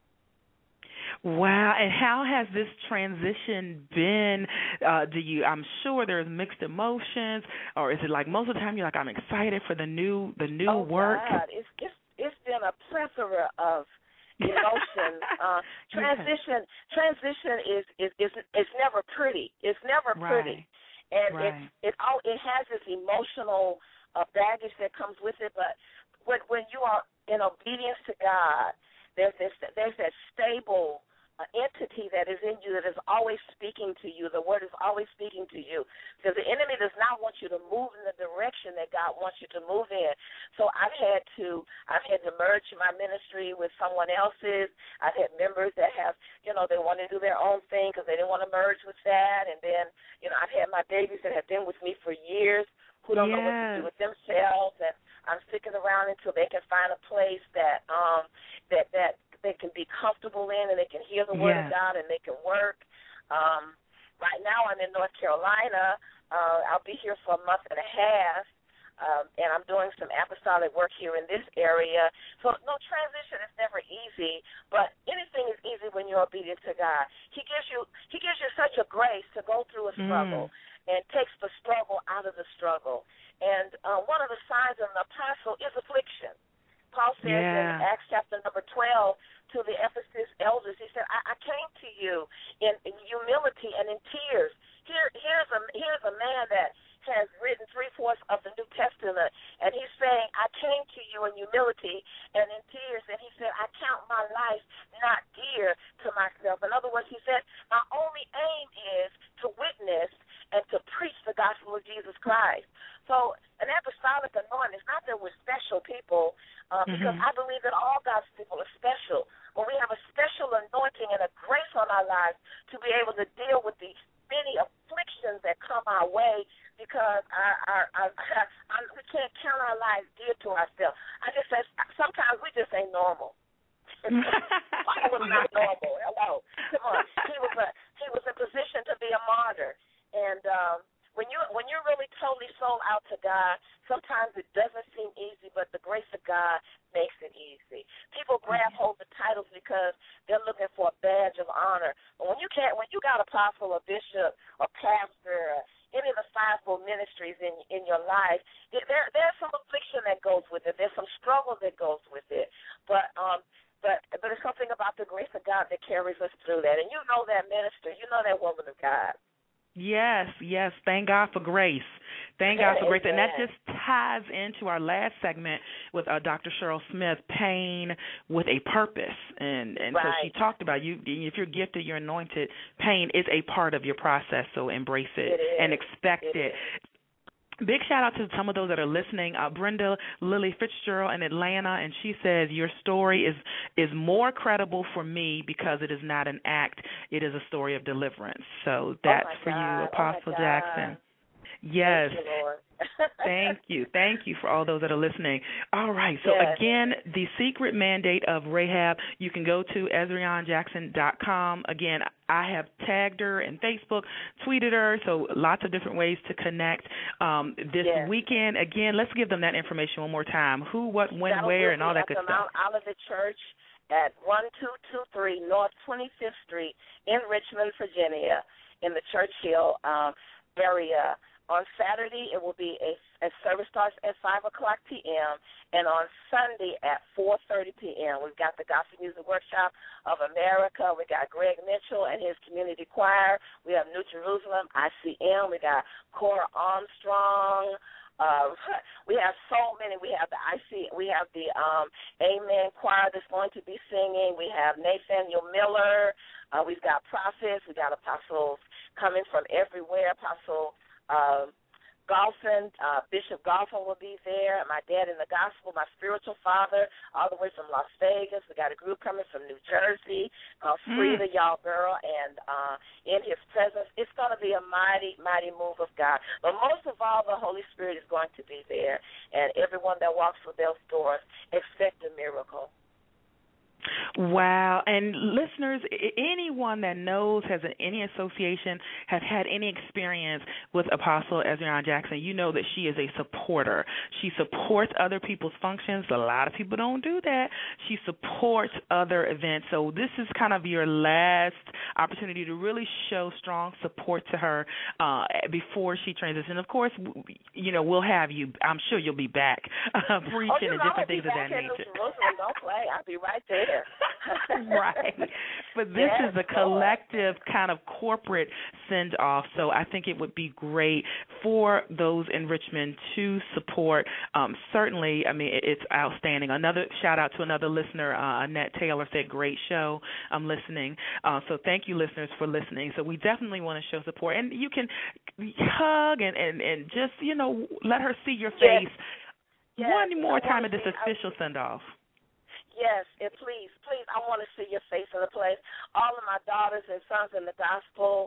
Wow, and how has this transition been? Uh, do you? I'm sure there's mixed emotions, or is it like most of the time you're like, I'm excited for the new the new
oh,
work?
God, it's it's it's been a plethora of emotion. uh, transition yeah. transition is, is is is never pretty. It's never
right.
pretty, and
right.
it it all it has this emotional uh, baggage that comes with it. But when when you are in obedience to God, there's this there's that stable uh, entity that is in you that is always speaking to you. The word is always speaking to you because the enemy does not want you to move in the direction that God wants you to move in. So I've had to I've had to merge my ministry with someone else's. I've had members that have, you know, they want to do their own thing because they didn't want to merge with that. And then, you know, I've had my babies that have been with me for years who don't
yes.
know what to do with themselves, and I'm sticking around until they can find a place that um that that they can be comfortable in and they can hear the word
yes.
of God and they can work. Um, right now I'm in North Carolina. Uh, I'll be here for a month and a half. um, and I'm doing some apostolic work here in this area. So no, transition is never easy, but anything is easy when you're obedient to God. He gives you He gives you such a grace to go through a struggle mm. and takes the struggle out of the struggle. And uh, one of the signs of an apostle is affliction. Paul says yeah. in Acts chapter number twelve to the Ephesus elders, he said, I, I came to you in, in humility and in tears. Here, here's a here's a man that has written three-fourths of the New Testament, and he's saying, I came to you in humility and in tears, and he said, I count my life not dear to myself. In other words, he said, my only aim is to witness and to preach the gospel of Jesus Christ. So an apostolic anointing is not that we're special people, uh, mm-hmm. because I believe that all God's people are special. When we have a special anointing and a grace on our lives to be able to deal with the many afflictions that come our way, because our, our, our, our, our, we can't count our lives dear to ourselves. I just said sometimes we just ain't normal. Paul was not normal. Hello, come on. He was a he was in position to be a martyr, and um, when you when you're really totally sold out to God, sometimes it doesn't seem easy, but the grace of God makes it easy. People grab hold of titles because they're looking for a badge of honor. But when you can't, when you got apostle or bishop or pastor, or any of the fivefold ministries in in your life, there there's some affliction that goes with it. There's some struggle that goes with it. But um. But but it's something about the grace of God that carries us through that. And you know that minister. You know that woman of God.
Yes, yes. Thank God for grace. Thank God for grace. And that just ties into our last segment with uh, Doctor Cheryl Smith, pain with a purpose. And, and right. so she talked about you. If you're gifted, you're anointed, pain is a part of your process, so embrace it, it and expect it. it. Big shout out to some of those that are listening. Uh, Brenda Lily Fitzgerald in Atlanta, and she says your story is is more credible for me because it is not an act; it is a story of deliverance. So that's
oh
for
God.
you, Apostle
oh
Jackson. Yes.
Thank you, Lord.
Thank you. Thank you for all those that are listening. All right. So,
yes.
again, the secret mandate of Rahab, you can go to Ezrian Jackson dot com. Again, I have tagged her in Facebook, tweeted her, so lots of different ways to connect. Um, this
yes.
weekend, again, let's give them that information one more time. Who, what, when,
That'll
where, and all that good
at the
stuff.
Mount Olivet Church at one two two three North twenty-fifth Street in Richmond, Virginia, in the Churchill um, area. On Saturday, it will be a, a service starts at five o'clock p.m., and on Sunday at four thirty p.m. We've got the Gospel Music Workshop of America. We got Greg Mitchell and his community choir. We have New Jerusalem, I C M. We got Cora Armstrong. Uh, we have so many. We have the I C. We have the um, Amen choir that's going to be singing. We have Nathaniel Miller. Uh, we've got prophets. We got apostles coming from everywhere. Apostle Uh, Golfin, uh, Bishop Golfin will be there. My dad in the gospel, my spiritual father, all the way from Las Vegas. We got a group coming from New Jersey called Frida, mm. Y'all Girl, and uh, in his presence, it's going to be a mighty, mighty move of God. But most of all, the Holy Spirit is going to be there, and everyone that walks through those doors, expect a miracle.
Wow. And listeners, anyone that knows, has any association, has had any experience with Apostle Ezrian Jackson, you know that she is a supporter. She supports other people's functions. A lot of people don't do that. She supports other events. So this is kind of your last opportunity to really show strong support to her uh, before she transitions. Of course, you know, we'll have you. I'm sure you'll be back uh, preaching
oh, you
and
know,
different things of that nature.
Don't play. I'll be right there.
Right. But this
yes,
is a collective Lord. kind of corporate send-off, so I think it would be great for those in Richmond to support. Um, certainly, I mean, it's outstanding. Another shout-out to another listener, uh, Annette Taylor, said, great show. I'm listening. Uh, so thank you, listeners, for listening. So we definitely want to show support. And you can hug and, and, and just, you know, let her see your face
yes.
one
yes.
more time at this official send-off.
Yes, and please, please, I want to see your face in the place. All of my daughters and sons in the gospel,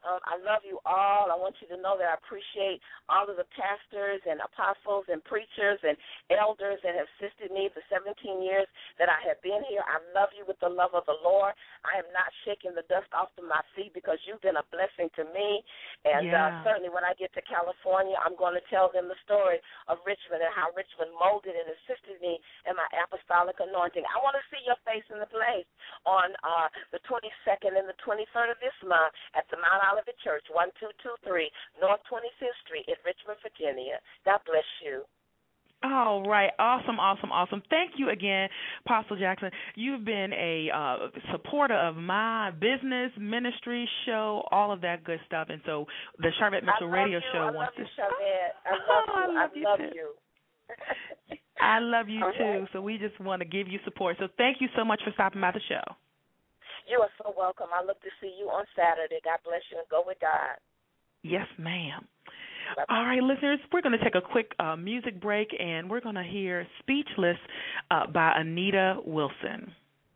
Um, I love you all. I want you to know that I appreciate all of the pastors and apostles and preachers and elders that have assisted me the seventeen years that I have been here. I love you with the love of the Lord. I am not shaking the dust off of my feet because you've been a blessing to me. And
yeah.
uh, certainly when I get to California, I'm going to tell them the story of Richmond and how Richmond molded and assisted me in my apostolic anointing. I want to see your face in the place on uh, the twenty-second and the twenty-third of this month at the Mount Olivet Church, one two two three North twenty-fifth Street in Richmond, Virginia. God bless you.
All right. Awesome, awesome, awesome. Thank you again, Apostle Jackson. You've been a uh, supporter of my business, ministry, show, all of that good stuff. And so the Sharvette Mitchell Radio
you.
Show
I
wants
love
to.
You, Sharvette. I love
oh,
you.
I love
I
you.
love
too.
you.
I love you,
okay.
too. So we just want to give you support. So thank you so much for stopping by the show.
You are so welcome. I look to see you on Saturday. God bless you and go with God.
Yes, ma'am.
Bye-bye.
All right, listeners, we're going to take a quick uh, music break, and we're going to hear Speechless uh, by Anita Wilson.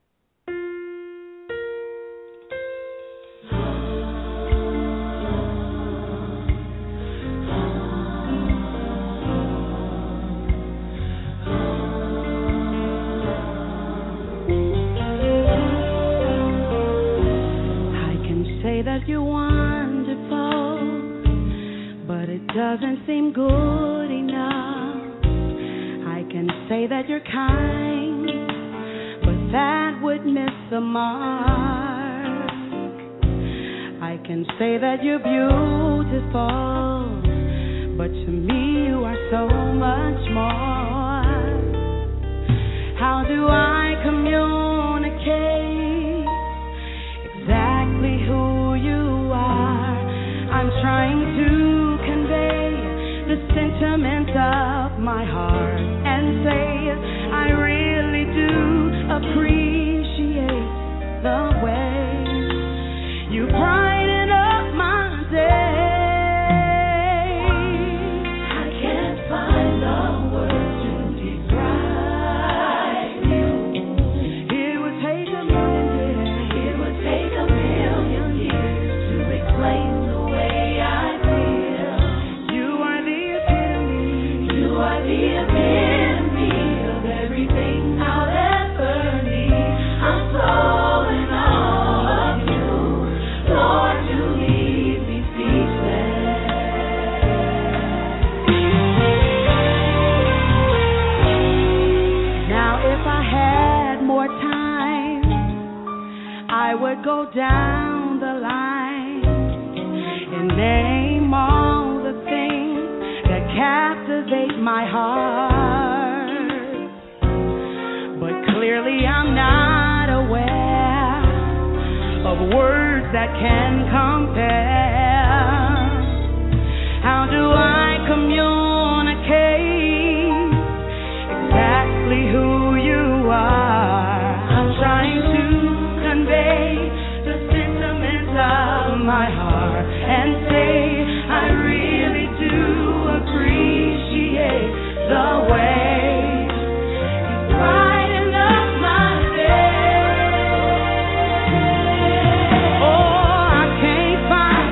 That you're wonderful, but it doesn't seem good enough. I can say that you're kind, but that would miss the mark. I can say that you're beautiful, but to me you are so much more. How do I communicate exactly who I'm trying to convey the sentiment of my heart and say I really do appreciate the way you brighten up my day. I can't find the words to describe you. It would take a million years. It would take a million years to explain. Go down the line and name all the things that captivate my heart, but clearly I'm not aware of words that can compare. How do I communicate exactly who you are? I'm trying to convey of my heart and say I really do appreciate the way you brighten up my day. Oh, I can't find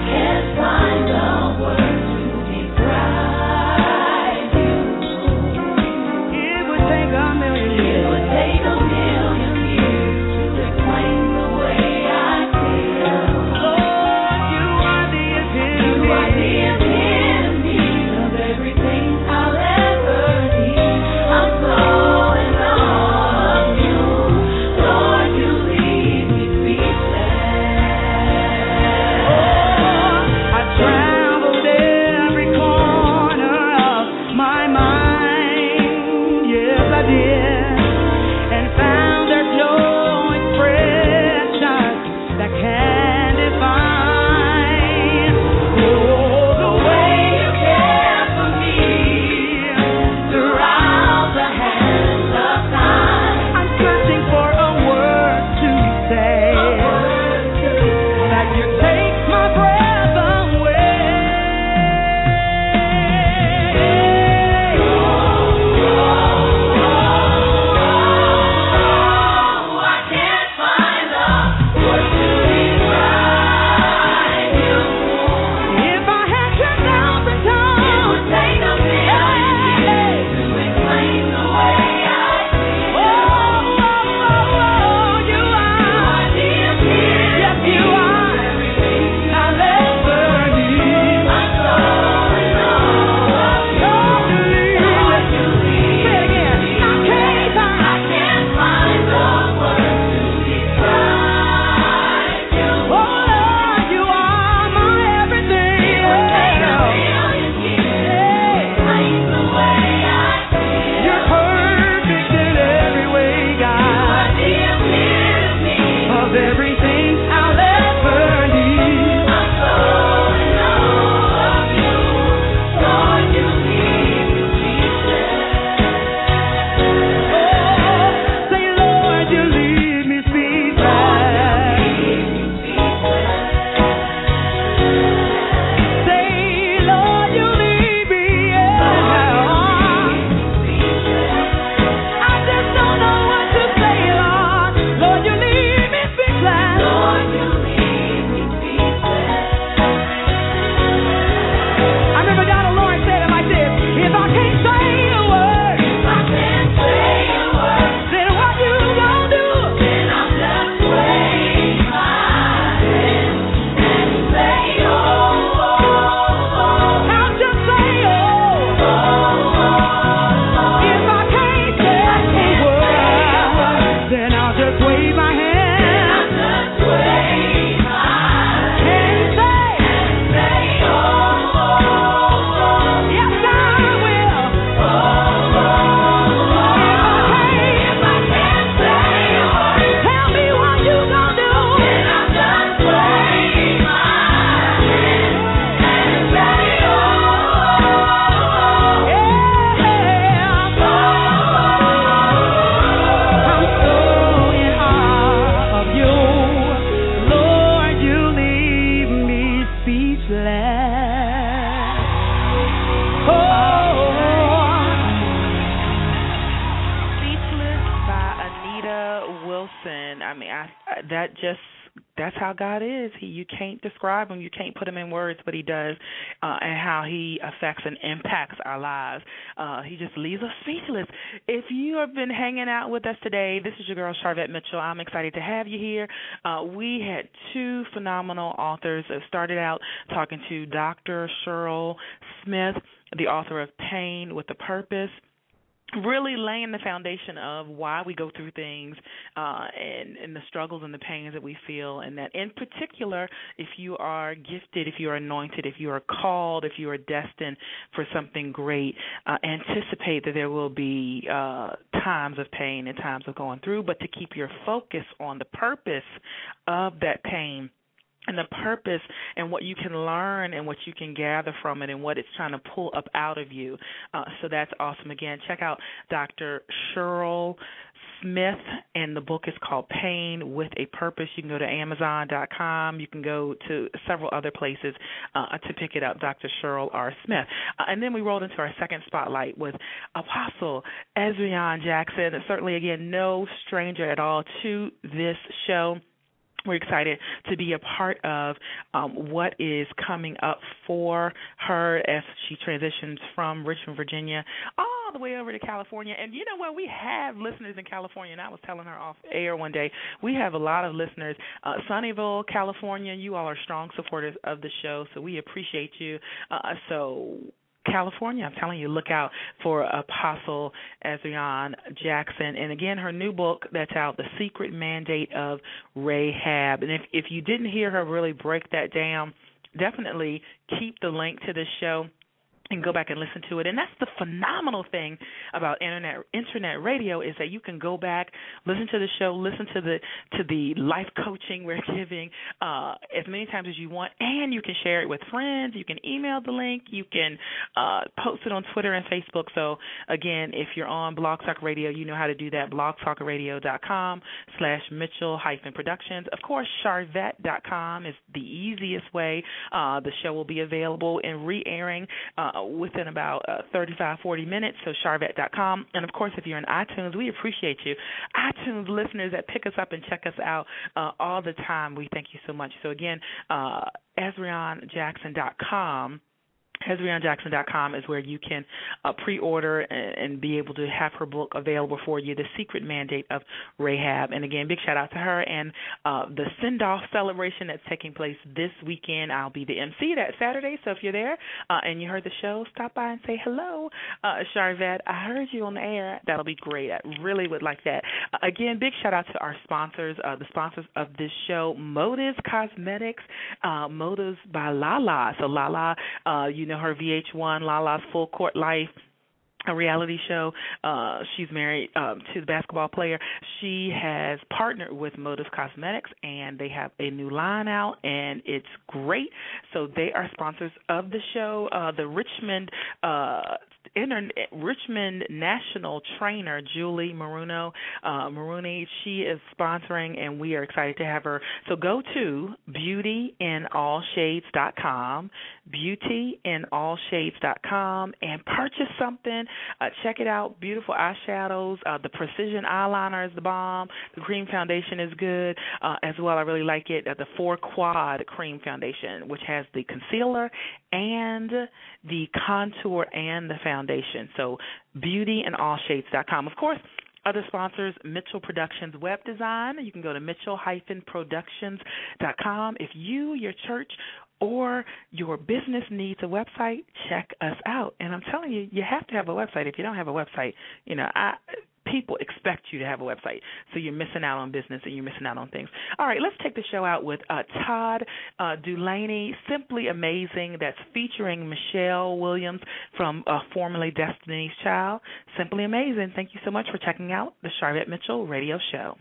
that just that's how God is. He, you can't describe him. You can't put him in words, but he does, uh, and how he affects and impacts our lives. Uh, he just leaves us speechless. If you have been hanging out with us today, this is your girl, Sharvette Mitchell. I'm excited to have you here. Uh, we had two phenomenal authors. I started out talking to Doctor Cheryl Smith, the author of Pain with a Purpose, really laying the foundation of why we go through things uh, and, and the struggles and the pains that we feel, and that in particular, if you are gifted, if you are anointed, if you are called, if you are destined for something great, uh, anticipate that there will be uh, times of pain and times of going through, but to keep your focus on the purpose of that pain and the purpose and what you can learn and what you can gather from it and what it's trying to pull up out of you. Uh, so that's awesome. Again, check out Doctor Cheryl Smith, and the book is called Pain with a Purpose. You can go to Amazon dot com. You can go to several other places uh, to pick it up, Doctor Cheryl R. Smith. Uh, and then we rolled into our second spotlight with Apostle Ezrian Jackson, certainly, again, no stranger at all to this show. We're excited to be a part of um, what is coming up for her as she transitions from Richmond, Virginia, all the way over to California. And you know what? We have listeners in California, and I was telling her off air one day, we have a lot of listeners. Uh, Sunnyvale, California, you all are strong supporters of the show, so we appreciate you. Uh, so... California, I'm telling you, look out for Apostle Ezrian Jackson. And again, her new book that's out, The Secret Mandate of Rahab. And if, if you didn't hear her really break that down, definitely keep the link to this show and go back and listen to it. And that's the phenomenal thing about internet internet radio, is that you can go back, listen to the show, listen to the to the life coaching we're giving uh, as many times as you want, and you can share it with friends. You can email the link. You can uh, post it on Twitter and Facebook. So, again, if you're on Blog Talk Radio, you know how to do that, blogtalkradio.com slash Mitchell hyphen Productions. Of course, Sharvette dot com is the easiest way. Uh, the show will be available and re-airing uh, within about uh, thirty-five, forty minutes, so Sharvette dot com. And, of course, if you're in iTunes, we appreciate you. iTunes listeners that pick us up and check us out uh, all the time, we thank you so much. So, again, uh, Ezrian Jackson dot com. Ezrian Jackson dot com is where you can uh, pre-order and, and be able to have her book available for you, The Secret Mandate of Rahab. And, again, big shout-out to her and uh, the send-off celebration that's taking place this weekend. I'll be the M C that Saturday, so if you're there uh, and you heard the show, stop by and say hello. Uh, Sharvette, I heard you on the air. That'll be great. I really would like that. Uh, again, big shout-out to our sponsors, uh, the sponsors of this show, Motives Cosmetics, uh, Motives by Lala. So Lala, uh, you know her V H one, Lala's Full Court Life, a reality show. Uh, she's married um, to the basketball player. She has partnered with Motives Cosmetics, and they have a new line out, and it's great. So they are sponsors of the show. Uh, the Richmond uh, Inter- Richmond national trainer, Julie Maruno, uh, Maruni, she is sponsoring, and we are excited to have her. So go to beauty in all shades dot com, beauty in all shades dot com, and purchase something. Uh, check it out. Beautiful eyeshadows. Uh, the Precision eyeliner is the bomb. The cream foundation is good uh, as well. I really like it. Uh, the Four Quad cream foundation, which has the concealer and the contour and the foundation. So beauty in all shades dot com. Of course, other sponsors, Mitchell Productions Web Design. You can go to mitchell hyphen productions dot com. If you, your church, or your business needs a website, check us out. And I'm telling you, you have to have a website. If you don't have a website, you know, I, people expect you to have a website. So you're missing out on business and you're missing out on things. All right, let's take the show out with uh, Todd uh, Dulaney, Simply Amazing. That's featuring Michelle Williams from uh, formerly Destiny's Child. Simply Amazing. Thank you so much for checking out the Sharvette Mitchell Radio Show.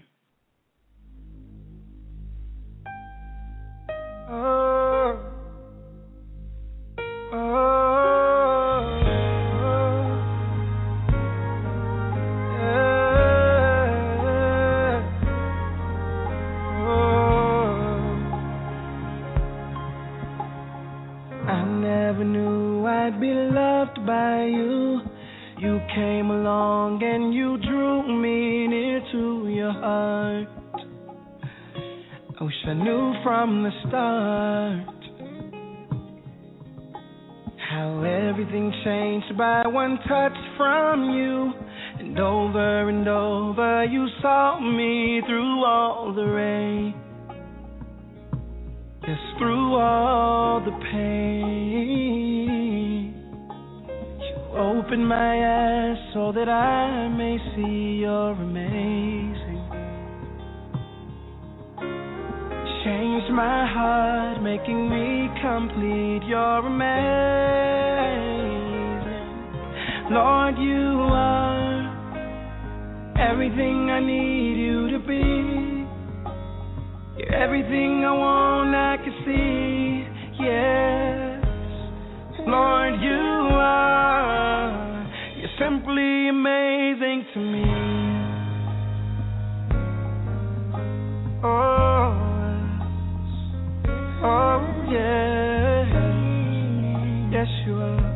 Oh, oh, oh, yeah, oh. I never knew I'd be loved by you. You came along and you drew me near to your heart.
I wish I knew from the start how everything changed by one touch from you. And over and over you saw me through all the rain. Yes, through all the pain. You opened my eyes so that I may see you're amazing. Changed my heart, making me complete. You're amazing. Lord, you are everything I need you to be. You're everything I want, I can see. Yes, Lord, you are. You're simply amazing to me. Oh, oh yeah. Yes, you are.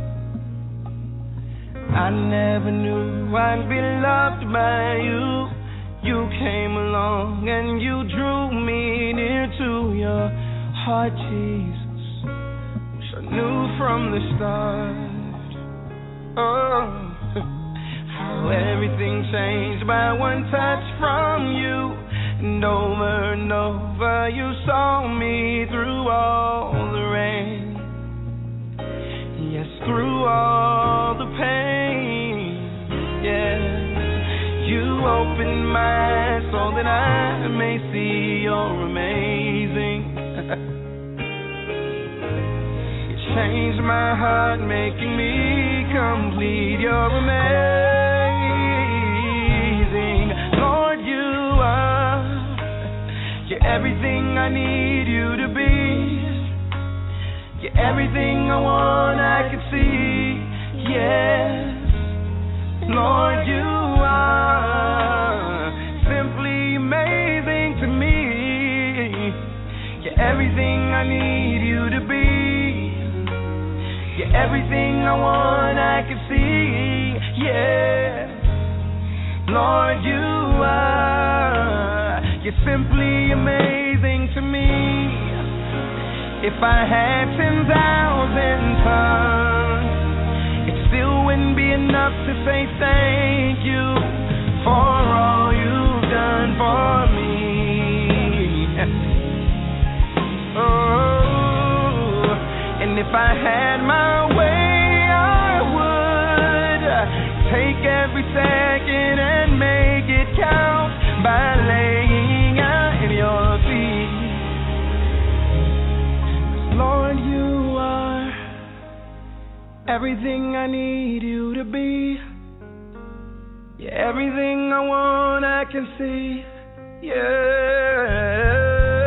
I never knew I'd be loved by you. You came along and you drew me near to your heart, Jesus, which I knew from the start. Oh, how everything changed by one touch from you. And over and over you saw me through all the rain. Yes, through all the pain. Yeah. You opened my eyes so that I may see you're amazing. You changed my heart, making me complete. You're amazing. Lord, you are. You're everything I need you to be. You're everything I want, I can see. Yes, Lord, you are simply amazing to me. You're everything I need you to be. You're everything I want, I can see. Yeah, Lord, you are. You're simply amazing to me. If I had ten thousand tongues, it still wouldn't be enough to say thank you for all you've done for me. Oh, and if I had my way, I would take every second and make it count by laying at your feet. Lord, you are everything I need you to be. You're everything I want, I can see. Yeah.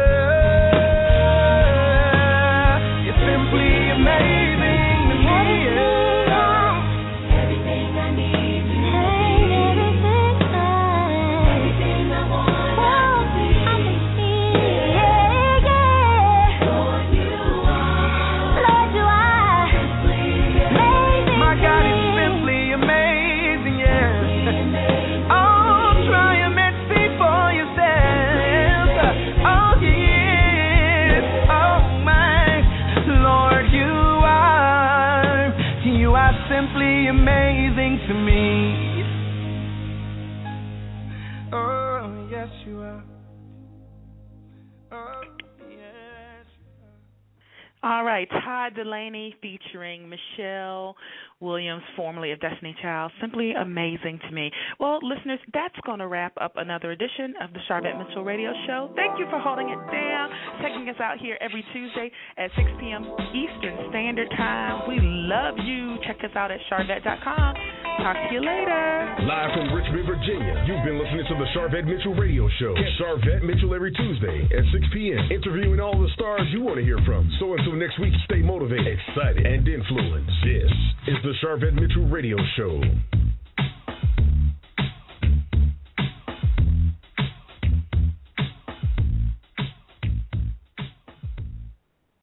You're simply amazing to me. Yeah. Everything I need you to be. Everything I want, I can see. Yeah, yeah. Lord, you are. Lord, you are. Amazing. My God is simply amazing, yeah. Oh, try and see for yourself. Oh, yes. Oh, my Lord, you are. You are simply amazing to me. Oh, yes, you are. Oh, yes.
All right, Todd Dulaney featuring Michelle Williams, formerly of Destiny Child. Simply amazing to me. Well, listeners, that's going to wrap up another edition of the Sharvette Mitchell Radio Show. Thank you for holding it down, checking us out here every Tuesday at six p.m. Eastern Standard Time. We love you. Check us out at Sharvette dot com. Talk to you later.
Live from Richmond, Virginia, you've been listening to the Sharvette Mitchell Radio Show. Catch Sharvette Mitchell every Tuesday at six p.m. interviewing all the stars you want to hear from. So until next week, stay motivated, excited, and influenced. This is the Sharvette Mitchell Radio Show.